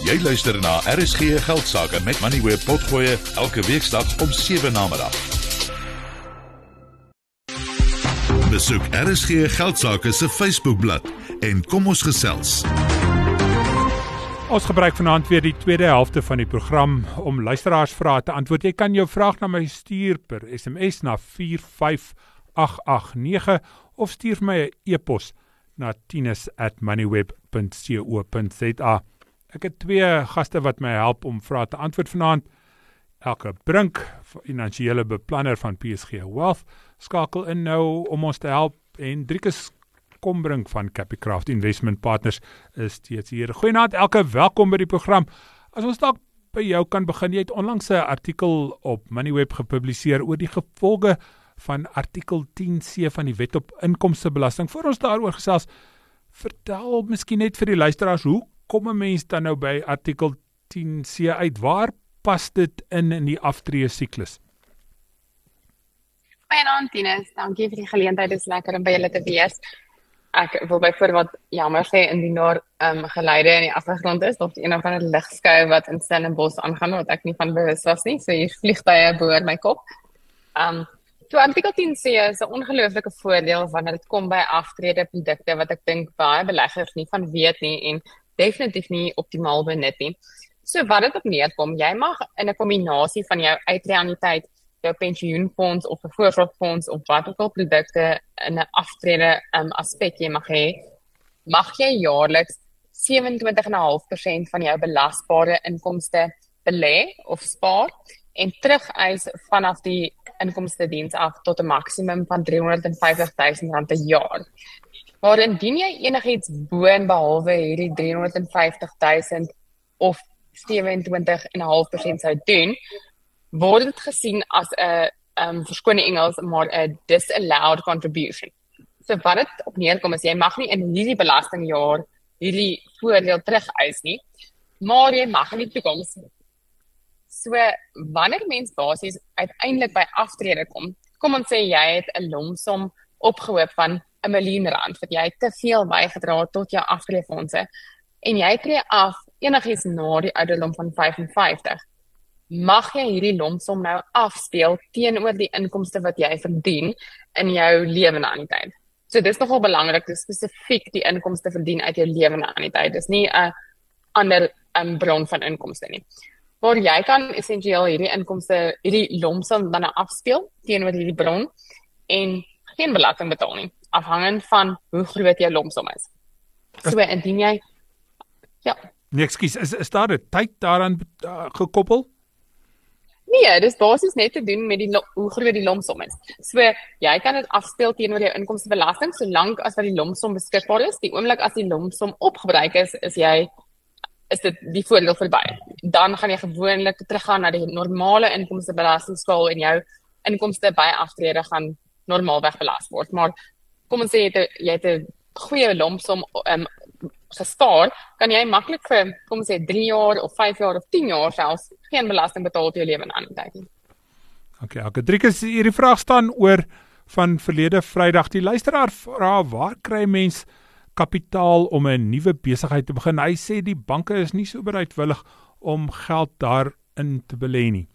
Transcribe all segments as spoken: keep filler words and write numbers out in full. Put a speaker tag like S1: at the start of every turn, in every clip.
S1: Jy luister na R S G Geldsaake met Moneyweb Potgoe elke weeksdag om sewe namiddag. Besoek R S G Geldsaake se Facebookblad en kom ons gesels.
S2: Ons gebruik vanaand weer die tweede helfte van die program om luisteraarsvrae te antwoord. Jy kan jou vraag na my stuur per S M S na vier vyf agt agt nege of stuur my 'n e-pos na tinus at moneyweb punt co punt za. Ek het twee gaste wat my help om vrae te antwoord vanaand. Elke Brink, finansiële beplanner van P S G Wealth, skakel in nou om ons te help, en Driekus Kombrink van Capicraft Investment Partners is steeds hier. Goeienaand Elke, welkom by die program. As ons dalk by jou kan begin, jy het onlangs 'n artikel op Moneyweb gepubliseer oor die gevolge van artikel tien C van die Wet op Inkomstebelasting. Voor ons daaroor gesels, vertel miskien net vir die luisteraars, hoe kom 'n mens dan nou by artikel tien C uit? Waar pas dit in in die aftree siklus?
S3: Goeienaand Tinus, dankie vir die geleentheid, dit is lekker om by julle te wees. Ek wil byvoorbeeld jammer sê indien daar um, geluide in die agtergrond is, of een of ander ligskou wat in Stellenbosch aangaan, wat ek nie van bewus was nie, so hier vliegtuie bo my kop. Um, so artikel tien C is 'n ongelooflike voordeel wanneer dit kom by aftrede produkte wat ek dink baie beleggers nie van weet nie en definitief nie optimaal benut nie. So wat dit op neerkom, jy mag in 'n kombinasie van jou uitreaniteit, jou pensioenfonds of 'n voorsorgfonds of wat ook al produkte in 'n aftrede um, aspek jy mag hê, mag jy jaarliks sewe-en-twintig komma vyf persent van jou belasbare inkomste belê of spaar en terugeis vanaf die inkomstediens af tot 'n maksimum van driehonderdvyftig duisend rand per jaar. Maar indien jy enigiets bo en behalwe hierdie driehonderdvyftig duisend of sewe-en-twintig komma vyf persent sou doen, word dit gesien as 'n um, verskoon in Engels, maar 'n disallowed contribution. So wat dit op neerkom is, jy mag nie in hierdie belastingjaar hierdie voordeel terugeis nie, maar jy mag in die toekoms. So wanneer mens basies uiteindelik by aftrede kom, kom ons sê jy het 'n lomsom opgehoop van 'n miljoen rand, wat jy te veel bygedra tot jou aftreefondse, en jy tree af enigiets na die ouderdom van vyf en vyftig, mag jy hierdie lomsom nou afspeel teenoor die inkomste wat jy verdien in jou lewende anniteit. So dis nogal belangrik, dis spesifiek die inkomste verdien uit jou lewende anniteit. Dis nie 'n ander um, bron van inkomste nie. Maar jy kan essensieel hierdie inkomste, hierdie lomsom dan afspeel teenoor hierdie bron en geen belasting betaal nie, afhangend van hoe groot jou lomsom is. So indien jy ja.
S2: Nee, ekskuus, is is daar 'n tyd daaraan uh, gekoppel?
S3: Nee, dis basies net te doen met die hoe groot die lomsom is. So jy kan dit afspeel teenoor jou inkomstebelasting solank as wat die lomsom beskikbaar is. Die oomblik as die lomsom opgebruik is, is jy is dit die voordeel verby. Dan gaan jy gewoonlik teruggaan na die normale inkomstebelastingskaal en jou inkomste by aftrede gaan normaalweg belas word. Maar kom ons sê jy het, jy het 'n goeie lomsom um, gespaar, kan jy maklik vir, kom ons sê, drie jaar of vyf jaar of tien jaar selfs geen belasting betaal op jou lewende anniteit nie.
S2: Okay, okay. Driekus, hierdie vraag staan oor van verlede Vrydag. Die luisteraar vra, waar kry mens kapitaal om 'n nuwe besigheid te begin? Hy sê die banke is nie so bereidwillig om geld daarin te belê nie.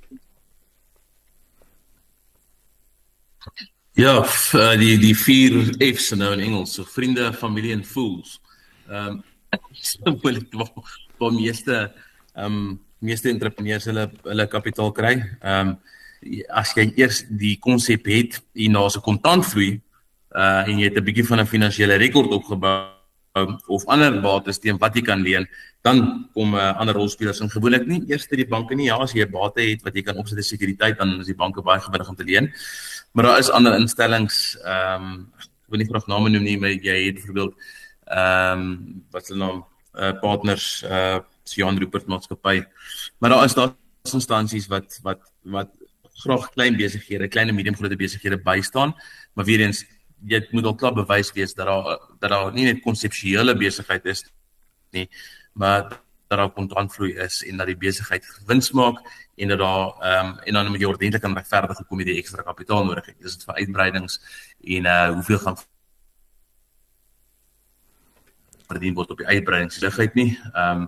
S4: Ja, die die vier F's nou in Engels, so vriende, familie en fools. Ehm um, so waar meeste ehm um, meeste entrepreneurs hulle hulle kapitaal kry. Ehm um, as jy eers die konsep het en daar's 'n kontantvloei uh en jy het 'n bietjie van 'n finansiële rekord opgebou of ander bates teen wat jy kan leen, dan kom uh, ander rolspelers in. Gewoonlik nie eers die banke nie. Ja, as jy 'n bate het wat jy kan opsit as sekuriteit, dan is die banke baie gewillig om te leen. Maar daar is ander instellings, ehm um, ek wil nie graag name noem nie, maar jy het byvoorbeeld ehm um, wat se naam uh, partners uh Johan Rupert maatskappy. Maar daar is daar instansies wat wat wat graag klein besighede, klein en medium groot besighede bystaan, maar weer eens jy moet al klaar bewys wees dat daar dat daar nie net konseptuele besigheid is nie, maar dat daar kontantvloei is en dat die besigheid wins maak en dat daar ehm um, en dan moet jy ordentlik en regverdig gekom met die ekstra kapitaal nodig het. Dis dit vir uitbreidings en uh hoeveel gaan verdien word op die uitbreidingssigheid nie. Ehm um,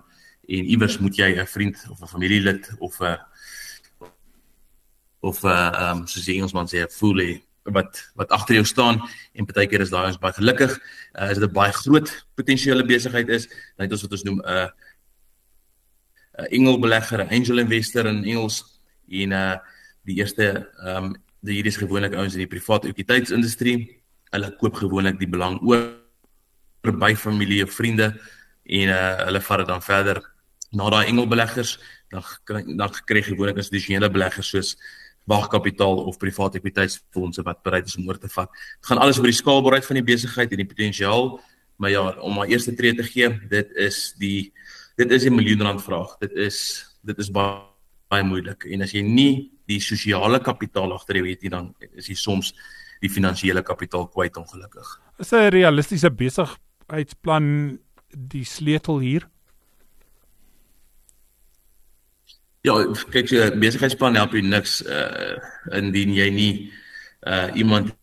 S4: en iewers moet jy 'n vriend of 'n familielid of 'n of 'n um, soos die Engelsman sê 'n fool hê wat wat agter jou staan en partykeer is daai ons baie gelukkig. Uh, as dit 'n baie groot potensiële besigheid is, dan het ons wat ons noem 'n uh, 'n engelbelegger, 'n angel investor in Engels en uh, die eerste um, die hier is gewoonlik ouens in die private ekwiteitsindustrie. Hulle koop gewoonlik die belang oor by familie of vriende en uh, hulle vat dit dan verder na daai engelbeleggers, dan dan kry jy gewoonlik institusionele beleggers soos wagkapitaal of private ekwiteitsfondse wat bereid is om oor te vat. Dit gaan alles oor die skaalbaarheid van die besigheid en die potensiaal, maar ja, om maar eerste tree te gee, dit is die dit is 'n miljoen rand vraag. Dit is dit is baie, baie moeilik en as jy nie die sosiale kapitaal agter jou het nie, dan is jy soms die finansiële kapitaal kwyt ongelukkig.
S2: Is 'n realistiese besigheidsplan die sleutel hier?
S4: Ja, kyk, so 'n besigheidsplan help jy niks uh, indien jy nie uh, iemand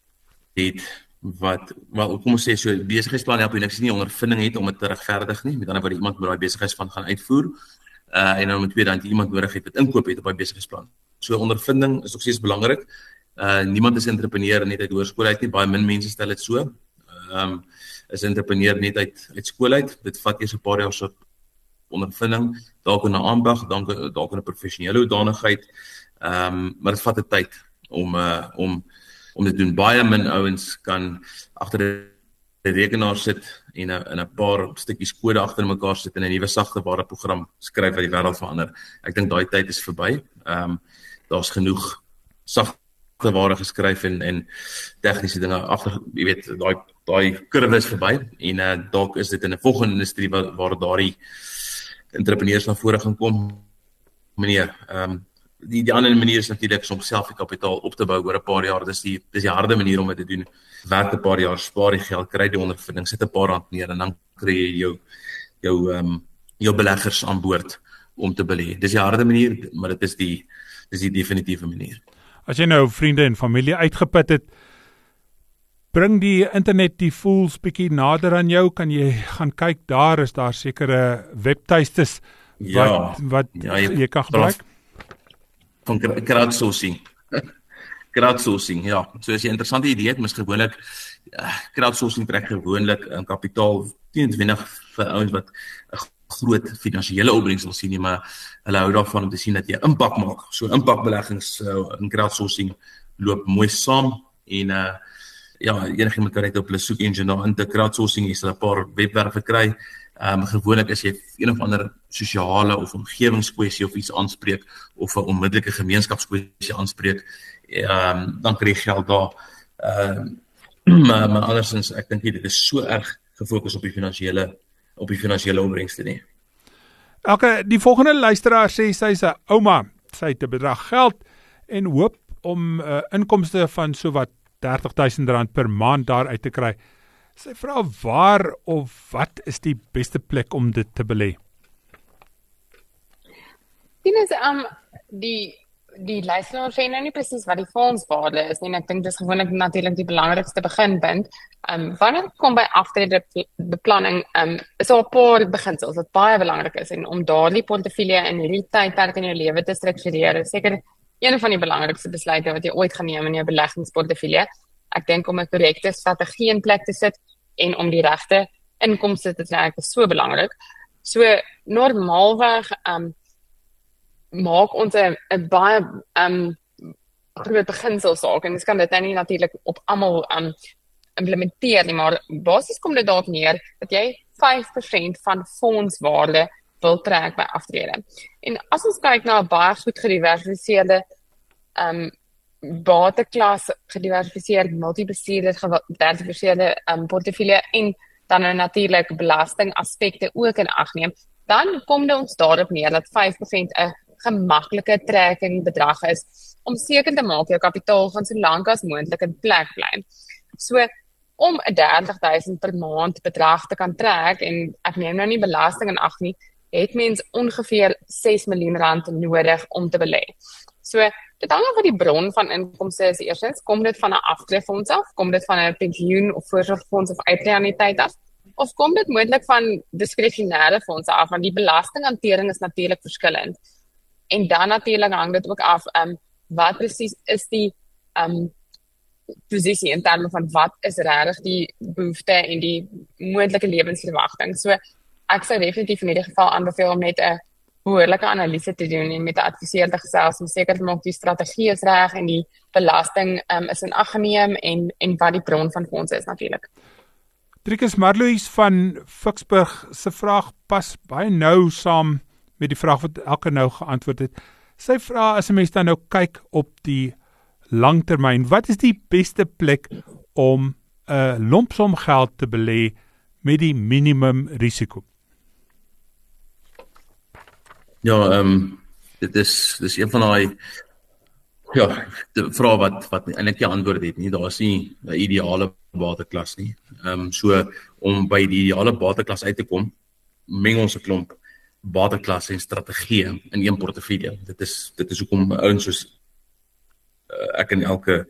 S4: het wat, wel, kom ons sê, so 'n besigheidsplan help jy niks nie ondervinding het om dit te regverdig nie, met ander woorde iemand moet daai besigheidsplan gaan uitvoer, uh, en dan met tweede hand iemand nodig het wat inkoop het op daai besigheidsplan. So ondervinding is nog steeds belangrik. Uh, niemand is entrepreneur net uit hoërskool uit nie, baie min mense stel dit so. Um, is entrepreneur net uit, uit skool uit, dit vat eers 'n paar jaar so ondervinding, dalk in 'n ambag, dalk dalk in 'n professionele hoedanigheid, um, maar dit vat 'n tyd om uh, om om te doen. Baie min ouens kan agter 'n rekenaar sit en 'n in 'n paar stukkies kode agter mekaar sit en 'n nuwe sagteware program skryf wat die wêreld verander. Ek dink daai tyd is verby. Um, daar's genoeg sagteware geskryf en en tegniese dinge agter, jy weet, daai daai kurwe is verby en uh, dalk is dit in 'n volgende industrie waar, waar daardie entrepreneurs na vore gaan kom. Meneer, um, die die ander manier is natuurlik om self die kapitaal op te bou oor 'n paar jaar. Dis die dis die harde manier om dit te doen. Werk 'n paar jaar, spaar die geld, kry die ondervinding, sit 'n paar rand neer en dan kry jy jou jou um, jou beleggers aan boord om te belê. Dis die harde manier, maar dit is die dis die definitiewe manier.
S2: As jy nou vriende en familie uitgeput het, bring die internet die fools bietjie nader aan jou, kan jy gaan kyk, daar is daar sekere webtuistes wat,
S4: ja,
S2: wat
S4: ja, jy,
S2: jy kan gebruik.
S4: Van crowdsourcing. crowdsourcing, ja. So as jy 'n interessante idee het, mis gewoonlik, uh, crowdsourcing trek gewoonlik in kapitaal, nie noodwendig vir ouens wat 'n groot finansiële opbrengs wil sien nie, maar hulle hou daarvan om te sien dat jy impak maak. So impakbeleggings uh, in crowdsourcing loop mooi saam en uh, ja, enigiemand kan net op hulle soek engine daar in te crowdsourcing, jy sal 'n paar webwerwe kry. Um, gewoonlik as jy een of ander sosiale of omgewingskwessie of iets aanspreek of 'n onmiddellike gemeenskapskwessie aanspreek, um, dan kry jy geld daar. Um, maar, maar andersins, ek dink nie dit is so erg gefokus op die finansiële op die finansiële opbrengste nie.
S2: Elke, die volgende luisteraar sê sy is 'n ouma, sy het 'n bedrag geld en hoop om uh, inkomste van so wat dertig duisend rand per maand daar uit te kry. Sy vra waar of wat is die beste plek om dit te belê?
S3: Dit is um die die luisteraar sê nou nie presies wat die fondswaarde is nie, en ek dink dis gewoonlik natuurlik die belangrikste beginpunt. Um wanneer dit kom by aftredebeplanning, um is daar 'n paar beginsels wat baie belangrik is, en om daardie portefeulje in hierdie tydperk in jou lewe te struktureer, is seker een van die belangrikste besluite wat jy ooit gaan neem in jou beleggingsportefeulje. Ek dink om 'n korrekte strategie in plek te sit en om die regte inkomste te trek is so belangrik. So normaalweg um maak ons 'n baie um groot beginselsaak, en dis kan dit nou nie natuurlik op almal um implementeer nie, maar basies kom dit daarop neer dat jy vyf persent van fondswaarde wil trek by aftrede. En as ons kyk na 'n baie goed gediversifiseerde um bateklas, gediversifiseerde, multibestuurder, gediversifiseerde um, portefeulje en dan nou natuurlik belastingaspekte ook in ag neem, dan kom dit ons daarop neer dat vyf persent 'n gemaklike trekking bedrag is om seker te maak jou kapitaal gaan so lank as moontlik in plek bly. So om 'n dertig duisend per maand bedrag te kan trek, en ek neem nou nie belasting in ag nie, het mens ongeveer ses miljoen rand nodig om te belê. So dit hang af wat die bron van inkomste is. Eerstens, kom dit van 'n aftreefonds af, kom dit van 'n pensioen of voorsorgfonds of uitreaniteit af, of kom dit moontlik van diskresionêre fondse af, want die belastinghantering is natuurlik verskillend. En dan natuurlik hang dit ook af, um, wat presies is die um, posisie in terme van wat is regtig die behoefte en die moontlike lewensverwagting. So ek sou definitief in hierdie geval aanbeveel om net 'n behoorlike analise te doen en met 'n adviseur te gesels om seker te maak die strategie is reg en die belasting um, is in ag geneem en en wat die bron van fondse is natuurlik.
S2: Driekus Marloes van Ficksburg se vraag pas baie nou saam met die vraag wat elke nou geantwoord het. Sy vra as 'n mens dan nou kyk op die langtermyn, wat is die beste plek om 'n lompsom geld te belê met die minimum risiko?
S4: Ja, ehm um, dit is dis een van daai ja, die vrae wat wat eintlik nie antwoord het nie. Daar is nie 'n ideale bateklas nie. Ehm um, so om by die ideale bateklas uit te kom, meng ons 'n klomp bateklasse en strategieë in een portefeulje. Dit is dit is hoekom ouens soos uh, ek en elke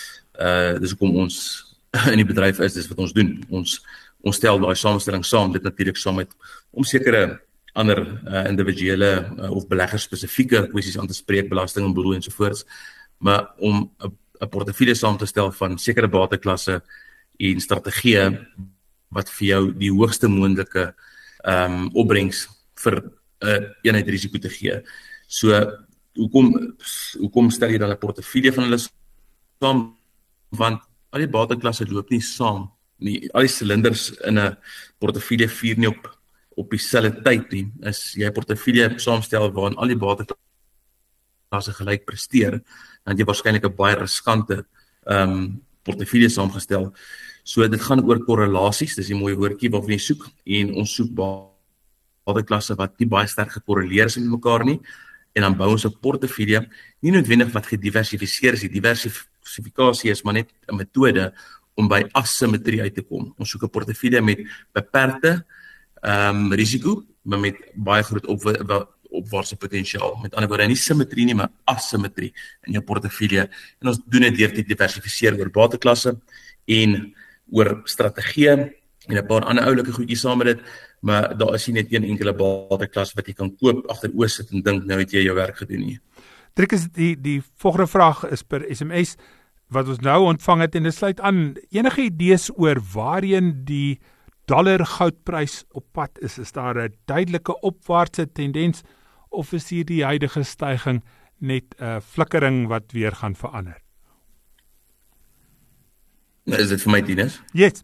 S4: uh dis hoekom ons in die bedryf is, dis wat ons doen. Ons ons stel daai samestelling saam, dit natuurlik saam met om sekere ander uh, individuele uh, of belegger spesifieke kwessies aan te spreek, belasting en boedel ensovoorts, maar om 'n portefeulje saam te stel van sekere bateklasse en strategieë wat vir jou die hoogste moontlike ehm um, opbrengs vir 'n uh, eenheid risiko te gee. So hoekom hoekom stel jy dan 'n portefeulje van hulle saam? Want al die bateklasse loop nie saam nie. Al die silinders in 'n portefeulje vuur nie op op dieselfde tyd nie. As jy 'n portefeulje saamstel waarin al die bateklasse gelyk presteer, dan het jy waarskynlik 'n baie riskante ehm um, portefeulje saamgestel. So dit gaan oor korrelasies, dis 'n mooi woordjie waarvan jy soek, en ons soek bateklasse wat nie baie sterk gekorreleer is met mekaar nie, en dan bou ons 'n portefeulje, nie noodwendig wat gediversifiseer is. Die diversifikasie is maar net 'n metode om by assimmetrie uit te kom. Ons soek 'n portefeulje met beperkte ehm um, risiko, maar met baie groot op, opwaartse potensiaal. Met ander woorde, nie simmetrie nie, maar assimmetrie in jou portefeulje. En ons doen dit deur te diversifiseer oor bateklasse en oor strategieë en 'n paar ander oulike goedjies saam met dit, maar daar is nie net een enkele bateklas wat jy kan koop agter oë sit en dink nou het jy jou werk gedoen nie.
S2: Driekus, die die volgende vraag is per S M S wat ons nou ontvang het en dit sluit aan. Enige idees oor waarheen die dollar goudprys op pad is? Is daar 'n duidelike opwaartse tendens of is hier die huidige styging net 'n uh, flikkering wat weer gaan verander?
S4: Nou, is dit vir my Tinus?
S2: Yes.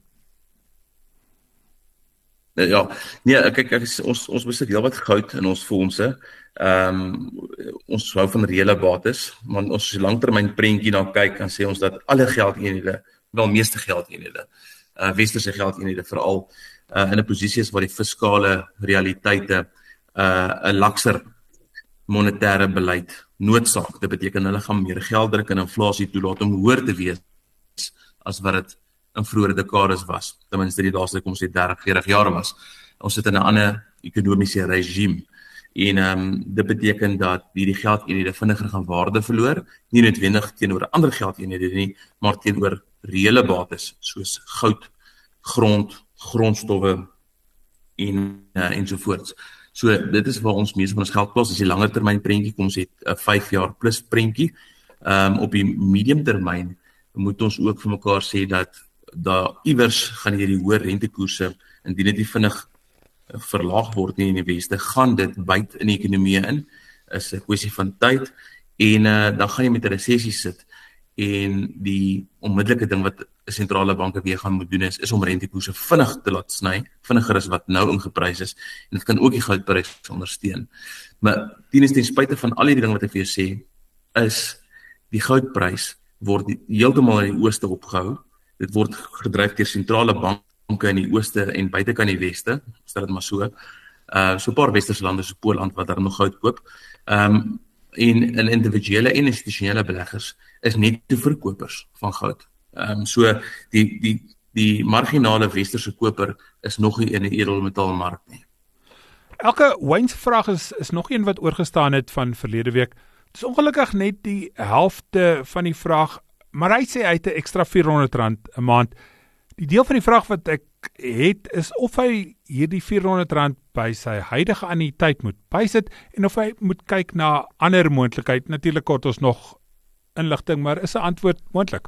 S4: Ja, nee, kyk, ek is, ons ons besit heelwat goud in ons fondse. Ehm um, ons hou van reële bates, maar ons as langtermyn prentjie na kyk en sê ons dat alle geldeenhede, wel meeste geldeenhede, uh, westerse geldeenhede veral uh, in 'n posisie is waar die fiskale realiteite uh, 'n lakser monetêre beleid noodsaak. Dit beteken hulle gaan meer geld druk en inflasie toelaat om hoër te wees as wat dit in vroeëre dekades was, ten minste die laaste kom ons sê dertig, veertig jaar was. Ons sit in 'n ander ekonomiese regime en um, dit beteken dat hierdie geldeenhede vinniger gaan waarde verloor, nie noodwendig teenoor ander geldeenhede nie, maar teenoor reële bates soos goud, grond, grondstowwe en uh, ensovoorts. So dit is waar ons meeste van ons geld plaas. As die langer termyn prentjie kom, ons het 'n vyf jaar plus prentjie. Um, op die medium termyn moet ons ook vir mekaar sê dat daar iewers gaan hierdie hoë rentekoerse, indien dit nie vinnig verlaag word nie in die weste, gaan dit byt in die ekonomie in, is 'n kwessie van tyd, en uh, dan gaan jy met 'n resessie sit, en die onmiddellike ding wat sentrale banke weer gaan moet doen is, is om rentekoerse vinnig te laat sny, vinniger as wat nou ingeprys is, en dit kan ook die goudprys ondersteun. Maar ten ten spyte van al die dinge wat ek vir jou sê, is die goudprys word heeltemal in die ooste opgehou. Dit word gedryf deur sentrale banke in die ooste en buitekant die weste, stel dit maar so. Uh, so 'n paar westerse lande so Poland wat daar nog goud koop. Um, en in individuele en institusionele beleggers is net te verkopers van goud. Um, so die die die marginale westerse koper is nog nie in 'n edelmetaalmark nie.
S2: Elke Wayne vraag is is nog een wat oorgestaan het van verlede week. Dit is ongelukkig net die helfte van die vraag, maar hy sê hy het 'n ekstra vierhonderd rand 'n maand. Die deel van die vraag wat ek het, is of hy hierdie vierhonderd rand by sy huidige anniteit moet bysit en of hy moet kyk na ander moontlikheid. Natuurlik kort ons nog inligting, maar is 'n antwoord moontlik?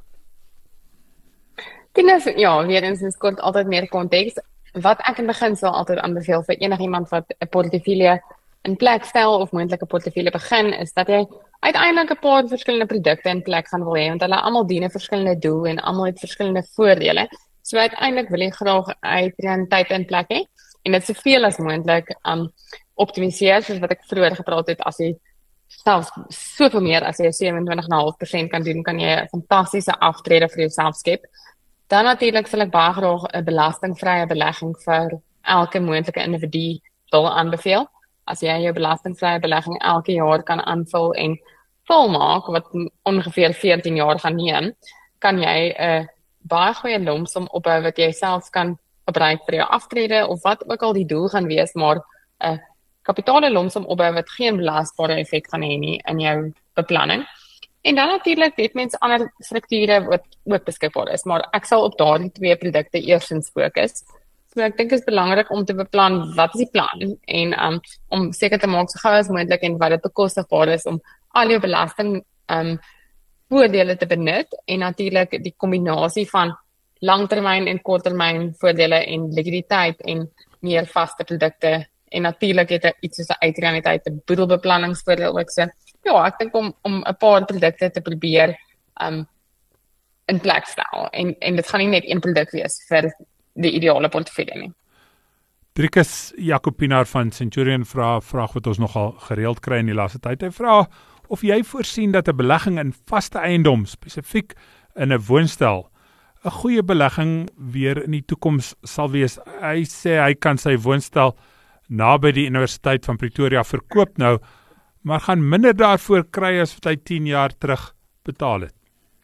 S3: Tinus, ja, weer eens is kort altyd meer konteks. Wat ek in begin sal altyd aanbeveel vir enigiemand wat 'n portefeulje in plek stel of moontlike portefeulje begin, is dat jy uiteindelik 'n paar verskillende produkte in plek gaan wil hê, want hulle almal dien 'n verskillende doel en almal het verskillende voordele. So uiteindelik wil jy graag uitreëntheid in plek hê en dit soveel as moontlik um optimaliseer, soos wat ek vroeër gepraat het, as jy selfs soveel meer as jy sewe en twintig komma vyf persent kan doen, kan jy 'n fantastiese aftrede vir jouself skep. Dan natuurlik sal ek baie graag 'n belastingvrye belegging vir elke moontlike individu wil aanbeveel. As jy jou belastingvrye belegging elke jaar kan aanvul en volmaak, wat ongeveer veertien jaar gaan neem, kan jy 'n uh, baie goeie lumsom opbou wat jy self kan gebruik vir jou aftrede of wat ook al die doel gaan wees, maar 'n uh, kapitale lumsom opbou wat geen belasbare effek gaan hê nie in jou beplanning. En dan natuurlik het mense ander strukture wat ook beskikbaar is, maar ek sal op daardie twee produkte eerstens fokus. So ek dink dit is belangrik om te beplan wat is die plan en um, om seker te maak so gou as moontlik en wat dit bekostigbaar is om al jou belasting um, voordele te benut en natuurlik die kombinasie van langtermyn en korttermyn voordele en likwiditeit en meer vaste produkte en natuurlik het er iets soos 'n uitreëntheid, 'n boedelbeplanningsvoordeel ook so. Ja, ek dink om om 'n paar produkte te probeer um in plek stel en en dit gaan nie net een produk wees vir die ideale portefeulje nie.
S2: Driekus Jacopinaar van Centurion vra 'n vraag wat ons nogal gereeld kry in die laaste tyd. Hy vra of jy voorsien dat 'n belegging in vaste eiendom, spesifiek in 'n woonstel, 'n goeie belegging weer in die toekoms sal wees. Hy sê hy kan sy woonstel naby die Universiteit van Pretoria verkoop nou, maar gaan minder daarvoor kry as wat hy tien jaar terug betaal het.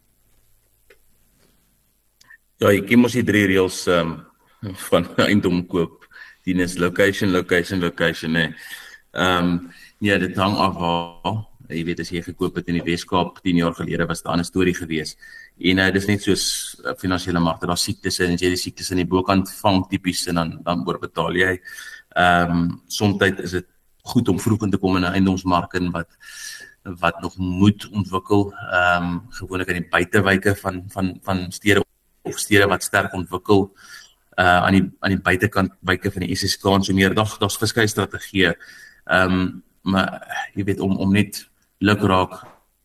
S4: Ja, ek ken mos die drie reëls um, van eiendom koop. Die is location, location, location. Nee. Um, ja, dit hang af waar. Jy weet, as jy gekoop het in die Weskaap tien jaar gelede, was dit 'n ander storie gewees. En uh, dis net soos uh, finansiële markte, daar siektes en as jy die siektes in die bokant vang tipies en dan dan oorbetaal jy. Ehm um, soms is dit goed om vroeg in te kom in 'n eiendomsmark in wat wat nog moet ontwikkel. Ehm um, gewoonlik in die buitewyke van van van stede of stede wat sterk ontwikkel uh aan die aan die buitekant wyke van die S S K en so meer. Daar daar's verskeie strategieë. Ehm um, maar jy weet om om net lukraak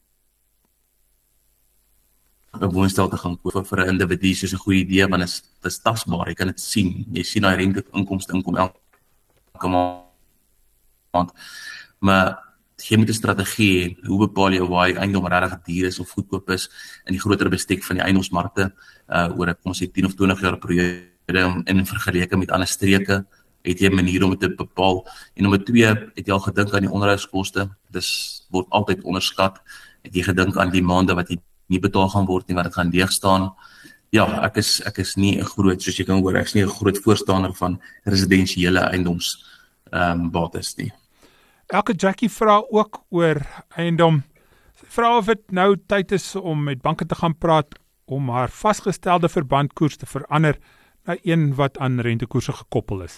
S4: 'n woonstel te gaan koop vir 'n individu soos 'n goeie idee, want dit is tasbaar, jy kan dit sien. Jy sien daai rente inkomste inkom elke maand. Maar jy moet 'n strategie hê. Hoe bepaal jy waar jy eiendom regtig duur is of goedkoop is in die groter bestek van die eiendomsmarkte uh oor 'n kom ons sê tien of twintig jaar periode in vergelyking met ander streke, het jy 'n manier om dit te bepaal. En nommer twee, het jy al gedink aan die onderhoudskoste? Dis word altyd onderskat. Het jy gedink aan die maande wat jy nie betaal gaan word nie, wat dit gaan leeg staan? Ja, ek is ek is nie 'n groot, soos jy kan hoor, ek is nie 'n groot voorstander van residensiële eiendoms ehm um, bates nie.
S2: Elke Jackie vra ook oor eiendom. Sy vra of dit nou tyd is om met banke te gaan praat om haar vasgestelde verbandkoers te verander na een wat aan rentekoerse gekoppel is.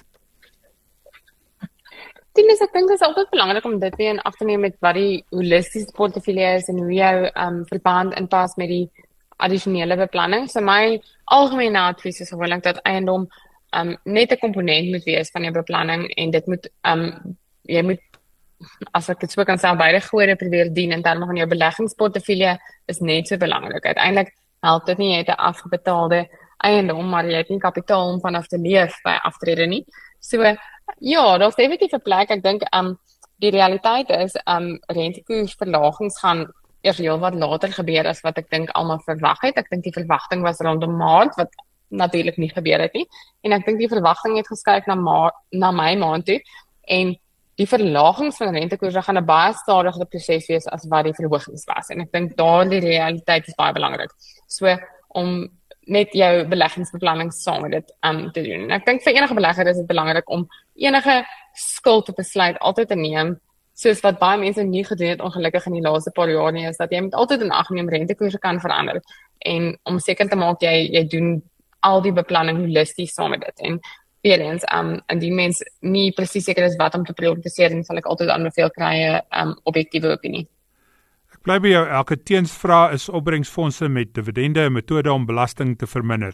S3: Tinus, ek dink dit is altyd belangrik om dit weer in ag te neem met wat die holistiese portefeulje is en hoe jou um, verband inpas met die addisionele beplanning. So my algemene advies is gewoonlik dat eiendom um, net 'n komponent moet wees van jou beplanning en dit moet um, jy moet, as ek dit so kan sê, beide goeie probeer dien in terme van jou beleggingsportefeulje is net so belangrik. Uiteindelik help dit nie jy het 'n afbetaalde eiendom, maar jy het nie kapitaal om vanaf te leef by aftrede nie. So ja, daar's definitief 'n plek. Ek dink um die realiteit is um rentekoersverlagings gaan eers heel wat later gebeur as wat ek dink almal verwag het. Ek dink die verwagting was rondom Maart wat natuurlik nie gebeur het nie. En ek dink die verwagting het geskuif na ma na Mei maand toe en die verlagings van rentekoerse gaan 'n baie stadiger proses wees as wat die verhogings was. En ek dink daardie realiteit is baie belangrik. So om net jou beleggingsbeplanning saam met dit um, te doen. En ek dink vir enige belegger is dit belangrik om enige skuld op 'n besluit altyd te neem, soos wat baie mense nie gedoen het ongelukkig in die laaste paar jaar nie, is dat jy moet altyd in ag neem rentekoerse kan verander. En om seker te maak jy jy doen al die beplanning holisties saam met dit. En weer eens, um, indien mens nie presies seker is wat om te prioritiseer, dan sal ek altyd aanbeveel kry 'n um, objektiewe opinie.
S2: Ek bly by jou, elke teensvraag is opbrengsfondse met dividende 'n metode om belasting te verminder.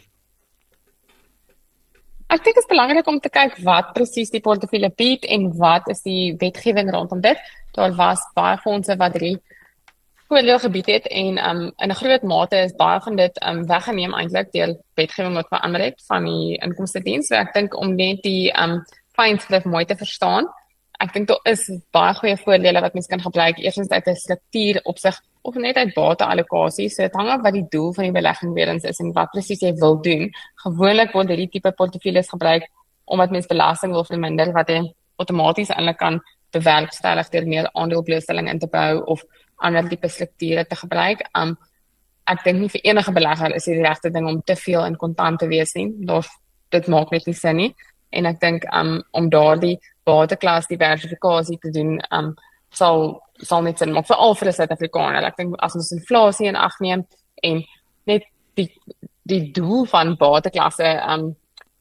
S3: Ek dink dit is belangrik om te kyk wat presies die portefeulje bied en wat is die wetgewing rondom dit. Daar was baie fondse wat drie voordeel gebied het en um, in 'n groot mate is baie van dit um, weggeneem eintlik deur wetgewing wat verander het van die inkomstediens. So ek dink om net die um, fynskrif mooi te verstaan. Ek dink daar is baie goeie voordele wat mens kan gebruik. Eerstens uit 'n struktuur opsig of net uit bateallokasie. So dit hang af wat die doel van die belegging weer eens is en wat presies jy wil doen. Gewoonlik word hierdie tipe portefeuilles gebruik omdat mens belasting wil verminder wat jy outomaties eintlik kan bewerkstellig deur meer aandeleblootstelling in te bou of ander tipe strukture te gebruik. Um, ek dink nie vir enige belegger is dit die regte ding om te veel in kontant te wees nie. Daar, dit maak net nie sin nie. En ek dink um, om daardie bateklas diversifikasie te doen, um, sal, sal net sin maak, veral vir 'n Suid-Afrikaner. Ek dink as ons inflasie in ag neem en net die, die doel van bateklasse, um,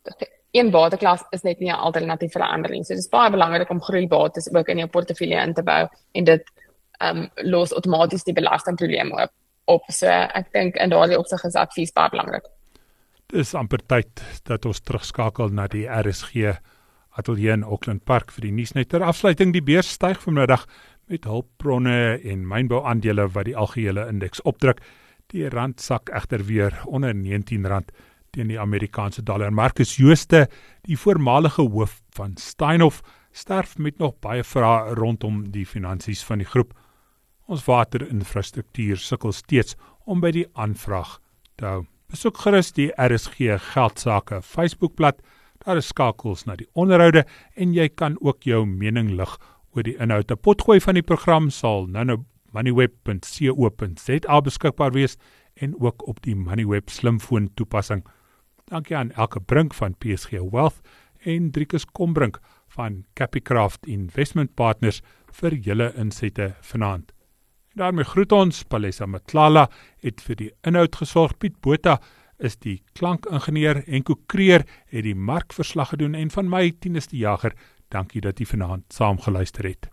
S3: een bateklas is net nie 'n alternatief vir 'n ander nie. So dit is baie belangrik om groeibates ook in jou portefeulje in te bou en dit um, los outomaties die belastingprobleem op. op. So ek dink in daardie opsig is advies baie belangrik.
S2: Dis amper tyd dat ons terugskakel na die R S G ateljee in Auckland Park vir die nuus net ter afsluiting. Die beurs styg vanmiddag met hulpbronne en mynbouaandele wat die algehele indeks opdruk. Die rand sak egter weer onder negentien rand teen die Amerikaanse dollar. Marcus Jooste, die voormalige hoof van Steinhoff, sterf met nog baie vrae rondom die finansies van die groep. Ons waterinfrastruktuur sukkel steeds om by die aanvraag te hou. Besoek gerus die R S G Geldsaake Facebookblad, daar is skakels na die onderhoude en jy kan ook jou mening lig oor die inhoud. 'n Potgooi van die program sal nou nou moneyweb punt co punt za beskikbaar wees en ook op die Moneyweb slimfoon toepassing. Dankie aan Elke Brink van P S G Wealth en Driekus Kombrink van Capicraft Investment Partners vir julle insette vanaand. En daarmee groet ons, Palesa Matlala het vir die inhoud gesorg, Piet Botha is die klankingenieur en Kokreer het die markverslag gedoen en van my, Tinus die Jager, dankie dat jy vanaand saam geluister het.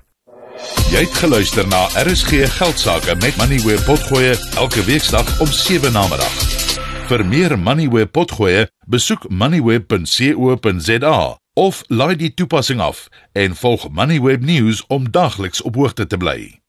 S1: Jy het geluister na R S G Geldsaake met Moneyweb Potgooi elke weeksdag om sewe namiddag. Vir meer Moneyweb Potgooi, besoek moneyweb punt co punt za of laai die toepassing af en volg Moneyweb News om daagliks op hoogte te bly.